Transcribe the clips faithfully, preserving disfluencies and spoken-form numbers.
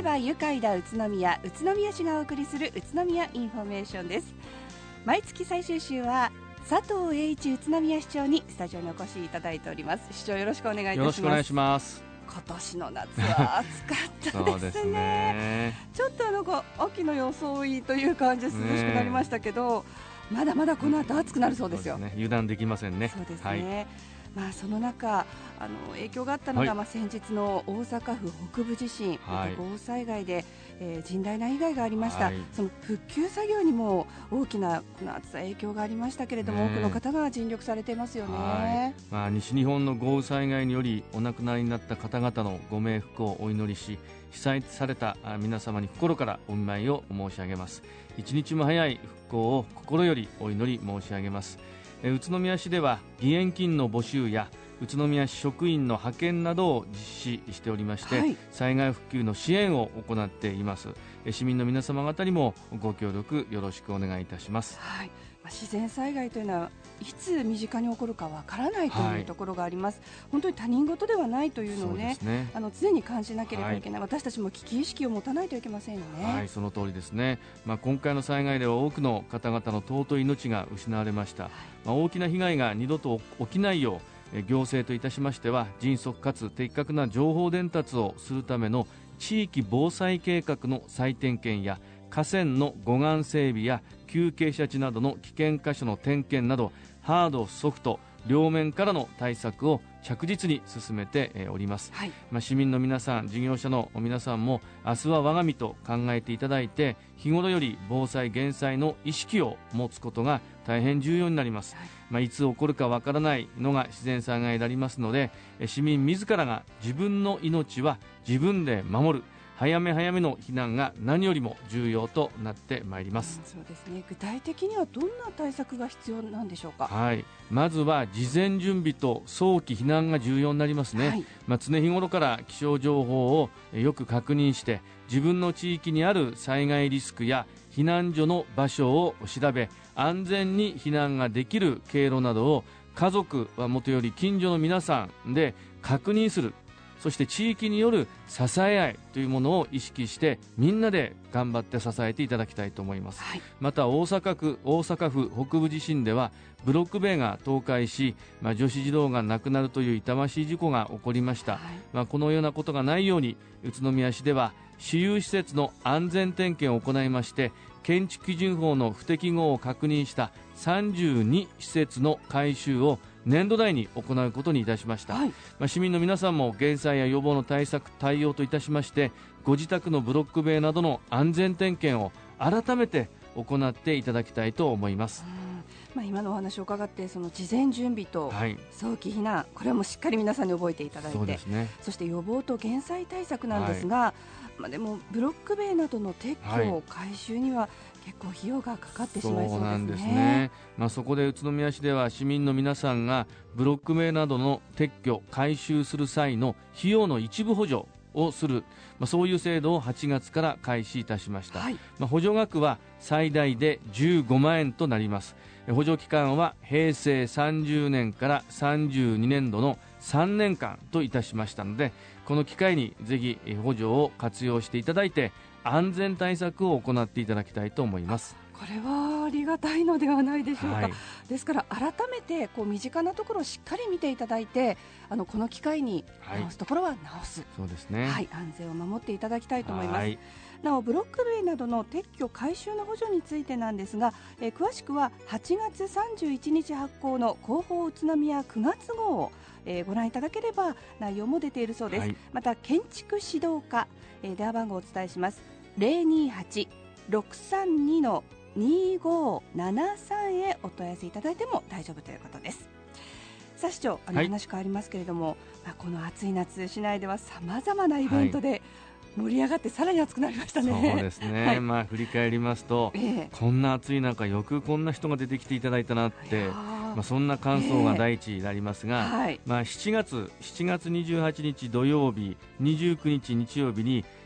ば愉快だ宇都宮、宇都宮市がお送りする宇都宮インフォメーションです。毎月最終週は佐藤栄一宇都宮市長にスタジオにお越しいただいております。市長、よろしくお願いいたします。 よろしくお願いします。 今年の夏は暑かったですね。 そうですね。 ちょっとなんか秋の装いという感じで涼しくなりましたけど、まだまだこの後暑くなるそうですよ。 そうですね、油断できませんね。 そうですね、 はい。 まあ、その中あの影響があったのが、はい、まあ、先日の大阪府北部地震、はい、豪雨災害で、えー、甚大な被害がありました、はい、その復旧作業にも大きなこの暑さ影響がありましたけれども、ね、多くの方が尽力されていますよね。 はい、まあ、西日本の豪雨災害によりお亡くなりになった方々のご冥福をお祈りし、被災された皆様に心からお見舞いを申し上げます。一日も早い復興を心よりお祈り申し上げます。宇都宮市では義援金の募集や宇都宮市職員の派遣などを実施しておりまして、はい、災害復旧の支援を行っています。市民の皆様方にもご協力よろしくお願いいたします。 はい、まあ、自然災害というのはいつ身近に起こるかわからないというところがあります、はい、本当に他人事ではないというのを ね, ねあの常に感じなければいけない、はい、私たちも危機意識を持たないといけませんよね。 はい、その通りですね。まあ、今回の災害では多くの方々の尊い命が失われました、はい。まあ、大きな被害が二度と起きないよう、行政といたしましては迅速かつ的確な情報伝達をするための地域防災計画の再点検や河川の護岸整備や急傾斜地などの危険箇所の点検などハードソフト両面からの対策を着実に進めております、はい。まあ、市民の皆さん、事業者の皆さんも明日は我が身と考えていただいて、日頃より防災減災の意識を持つことが大変重要になります、はい。まあ、いつ起こるかわからないのが自然災害でありますので、市民自らが自分の命は自分で守る、早め早めの避難が何よりも重要となってまいります、 うん、そうですね。具体的にはどんな対策が必要なんでしょうか。 はい、まずは事前準備と早期避難が重要になりますね、はい。まあ、常日頃から気象情報をよく確認して自分の地域にある災害リスクや避難所の場所を調べ、安全に避難ができる経路などを家族はもとより近所の皆さんで確認する。そして地域による支え合いというものを意識してみんなで頑張って支えていただきたいと思います、はい。また大阪区大阪府北部地震ではブロック塀が倒壊し、まあ、女子児童が亡くなるという痛ましい事故が起こりました、はい。まあ、このようなことがないように宇都宮市では私有施設の安全点検を行いまして、建築基準法の不適合を確認したさんじゅうに施設の改修を年度内に行うことにいたしました、はい。まあ、市民の皆さんも減災や予防の対策対応といたしましてご自宅のブロック塀などの安全点検を改めて行っていただきたいと思います。 まあ、今のお話を伺ってその事前準備と早期避難、はい、これはもうしっかり皆さんに覚えていただいて、 そうですね。そして予防と減災対策なんですが、はい、まあ、でもブロック塀などの撤去、改修には結構費用がかかってしまいそうですね。 そうなんですね。まあ、そこで宇都宮市では市民の皆さんがブロック塀などの撤去改修する際の費用の一部補助をする、まあ、そういう制度をはちがつから開始いたしました、はい。まあ、補助額は最大でじゅうごまんえんとなります。補助期間はへいせいさんじゅうねんからさんじゅうにねんどのさんねんかんといたしましたので、この機会にぜひ補助を活用していただいて安全対策を行っていただきたいと思います。 これはありがたいのではないでしょうか、はい。ですから改めてこう身近なところをしっかり見ていただいて、あのこの機会に直すところは直す、はい、 そうですね、 はい、安全を守っていただきたいと思います、はい。なおブロック塀などの撤去改修の補助についてなんですが、えー、詳しくははちがつさんじゅういちにち発行の広報宇都宮くがつ号を、えー、ご覧いただければ内容も出ているそうです、はい。また建築指導課、えー、電話番号をお伝えします。 ゼロにはち ろくさんに にごななさん へお問い合わせいただいても大丈夫ということです。さあ市長、あの話変わりますけれども、はい、まあ、この暑い夏市内ではさまざまなイベントで盛り上がってさらに暑くなりましたね、 はい、そうですね、はい。まあ、振り返りますと、えー、こんな暑い中よくこんな人が出てきていただいたなって、まあ、そんな感想が第一になりますが、えーはい、まあ、しちがつしちがつにじゅうはちにち土曜日にじゅうくにち日曜日に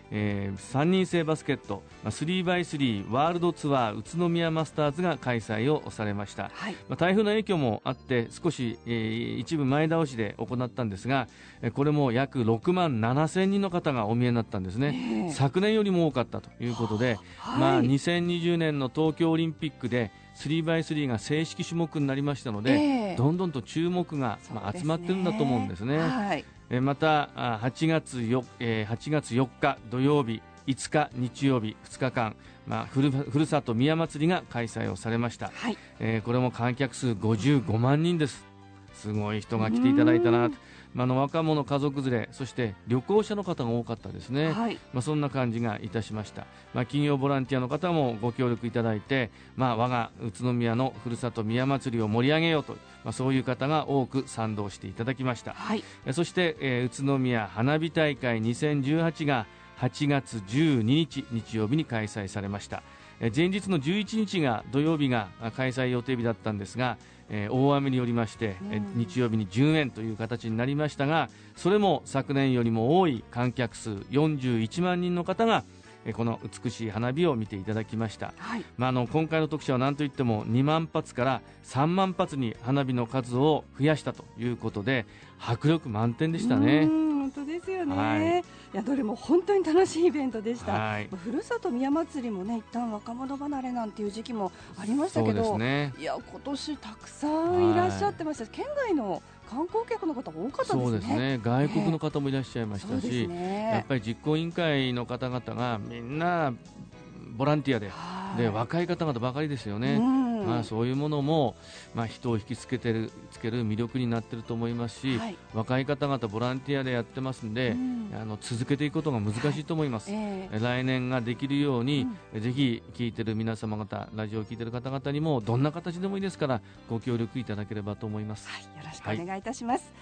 えー、さんにん制バスケット スリーバイスリー ワールドツアー宇都宮マスターズが開催をされました、はい、まあ、台風の影響もあって少し、えー、一部前倒しで行ったんですが、これも約ろくまんななせんにんの方がお見えになったんですね、えー、昨年よりも多かったということで、はい、まあ、にせんにじゅうねんの東京オリンピックで スリーバイスリー が正式種目になりましたので、えー、どんどんと注目が、まあ、集まってるんだと思うんですね。はい、えまたはちがつよっか土曜日、いつか日曜日ふつかかん、まあ、ふる、ふるさと宮祭りが開催をされました、はい、えー、これも観客数ごじゅうごまんにんです。すごい人が来ていただいたなと、まあ、の若者家族連れ、そして旅行者の方が多かったですね、はい、まあ、そんな感じがいたしました。まあ、企業ボランティアの方もご協力いただいて、まあ、我が宇都宮のふるさと宮祭りを盛り上げようと、まあ、そういう方が多く賛同していただきました、はい、そして、えー、宇都宮花火大会にせんじゅうはちがはちがつじゅうににち日曜日に開催されました。前日のじゅういちにちが土曜日が開催予定日だったんですが、えー、大雨によりまして、うん、日曜日に順延という形になりましたが、それも昨年よりも多い観客数よんじゅういちまんにんの方がこの美しい花火を見ていただきました、はい、まあ、あの今回の特集は何といってもにまんぱつからさんまんぱつに花火の数を増やしたということで迫力満点でしたね。 本当ですよね、はい、いやどれも本当に楽しいイベントでした、はい、ふるさと宮祭りもね一旦若者離れなんていう時期もありましたけど、そうですね、いや今年たくさんいらっしゃってました、はい、県外の観光客の方が多かったですね。そうですね、外国の方もいらっしゃいましたし、えーね、やっぱり実行委員会の方々がみんなボランティア で, で若い方々ばかりですよね、うん、まあ、そういうものも、まあ、人を引きつけてるつける魅力になっていると思いますし、はい、若い方々ボランティアでやってますんで、うん、あの続けていくことが難しいと思います、はい、えー、来年ができるように、うん、ぜひ聞いてる皆様方、ラジオを聞いてる方々にもどんな形でもいいですからご協力いただければと思います、はい、よろしくお願いいたします、はい、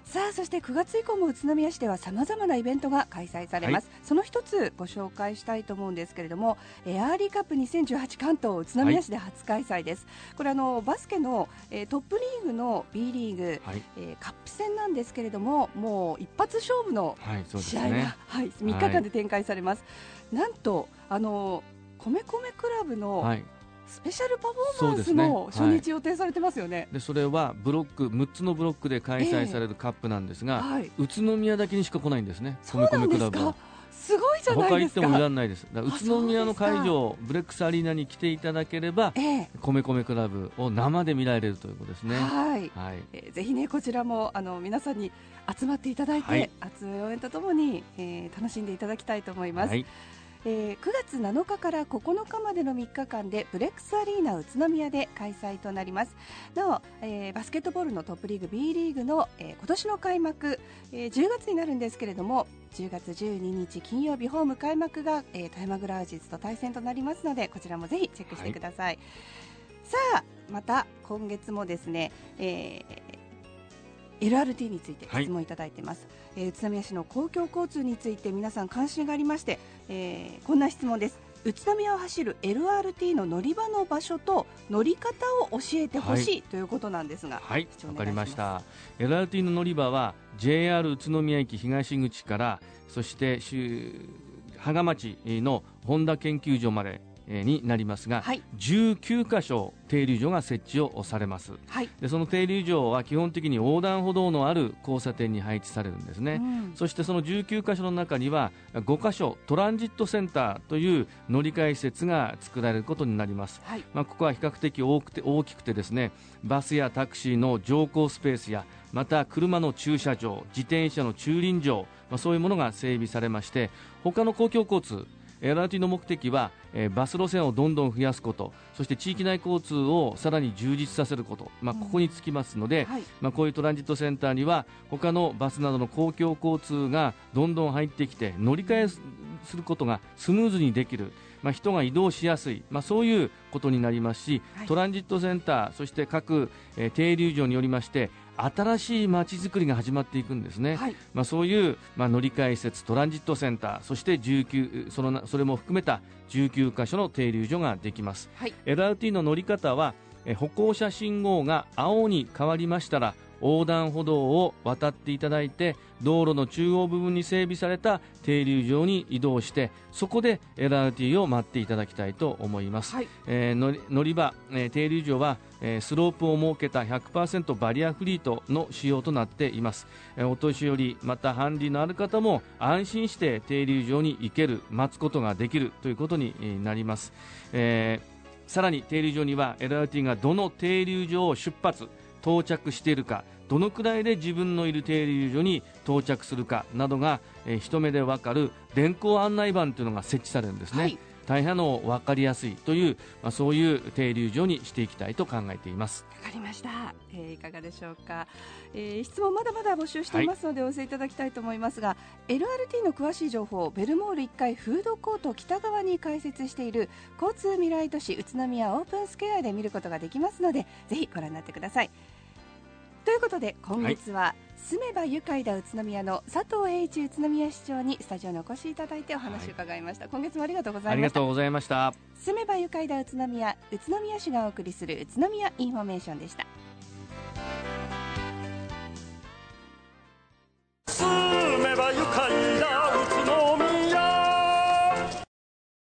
さあそしてくがつ以降も宇都宮市ではさまざまなイベントが開催されます、はい、その一つご紹介したいと思うんですけれども、えー、アーリーカップにせんじゅうはち関東宇都宮市で初開催です、はい、これあのバスケの、えー、トップリーグの B リーグ、はい、えー、カップ戦なんですけれどももう一発勝負の試合が、はい、ね、はい、みっかかんで展開されます、はい、なんとあの米米クラブの、はい、スペシャルパフォーマンスも初日予定されてますよね。でそれはブロックむっつのブロックで開催されるカップなんですが、えーはい、宇都宮だけにしか来ないんですね。米米クラブはすごいじゃないですか。他行ってもいらないです。だから宇都宮の会場ブレックスアリーナに来ていただければ、えー、米米クラブを生で見られるということですね。はい、はい、えー、ぜひねこちらもあの皆さんに集まっていただいて、はい、熱い応援とともに、えー、楽しんでいただきたいと思います、はい。えー、くがつなのかからここのかまでのみっかかんでブレックスアリーナ宇都宮で開催となります。なお、えー、バスケットボールのトップリーグ B リーグの、えー、今年の開幕、えー、じゅうがつになるんですけれどもじゅうがつじゅうににち金曜日ホーム開幕が、えー、富山グラウジズと対戦となりますのでこちらもぜひチェックしてください、はい、さあまた今月もですね、えーエルアールティー について質問いただいています、はい、えー、宇都宮市の公共交通について皆さん関心がありまして、えー、こんな質問です。宇都宮を走る エルアールティー の乗り場の場所と乗り方を教えてほしい、はい、ということなんですが、はい、わかりました。 エルアールティー の乗り場は ジェイアール 宇都宮駅東口からそして芳賀町の本田研究所までになりますが、はい、じゅうきゅうかしょ停留所が設置をされます、はい、でその停留所は基本的に横断歩道のある交差点に配置されるんですね、うん、そしてそのじゅうきゅうかしょの中にはごかしょトランジットセンターという乗り換え施設が作られることになります、はい、まあ、ここは比較的多くて大きくてですねバスやタクシーの乗降スペースやまた車の駐車場自転車の駐輪場、まあ、そういうものが整備されまして他の公共交通エルアールティー の目的は、えー、バス路線をどんどん増やすこと、そして地域内交通をさらに充実させること、まあ、ここにつきますので、うん、はい、まあ、こういうトランジットセンターには他のバスなどの公共交通がどんどん入ってきて乗り換えすることがスムーズにできる、まあ、人が移動しやすい、まあ、そういうことになりますし、はい、トランジットセンターそして各、えー、停留所によりまして新しい街づくりが始まっていくんですね、はい、まあ、そういう、まあ、乗り換え施設トランジットセンターそしてじゅうきゅう そのそれも含めたじゅうきゅうかしょの停留所ができます、はい、エルアールティー の乗り方はえ歩行者信号が青に変わりましたら横断歩道を渡っていただいて、道路の中央部分に整備された停留場に移動して、そこで エルアールティー を待っていただきたいと思います。はい、えー、乗り、乗り場、えー、停留場は、えー、スロープを設けた ひゃくパーセント バリアフリートの仕様となっています。えー、お年寄りまたハンディのある方も安心して停留場に行ける、待つことができるということになります。えー、さらに停留場には エルアールティー がどの停留場を出発到着しているか、どのくらいで自分のいる停留所に到着するかなどが、えー、一目で分かる電光案内板というのが設置されるんですね。はい、大変の分かりやすいという、まあ、そういう停留所にしていきたいと考えています。 わかりました、えー、いかがでしょうか。えー、質問まだまだ募集していますので、はい、お寄せいただきたいと思いますが、 エルアールティー の詳しい情報、ベルモールいっかいフードコート北側に開設している交通未来都市宇都宮オープンスクエアで見ることができますので、ぜひご覧になってください。ということで今月は、はい、住めば愉快だ宇都宮の佐藤栄一宇都宮市長にスタジオにお越しいただいてお話を伺いました。はい、今月もありがとうございました。 ありがとうございました。 住めば愉快だ宇都宮、宇都宮市がお送りする宇都宮インフォメーションでした。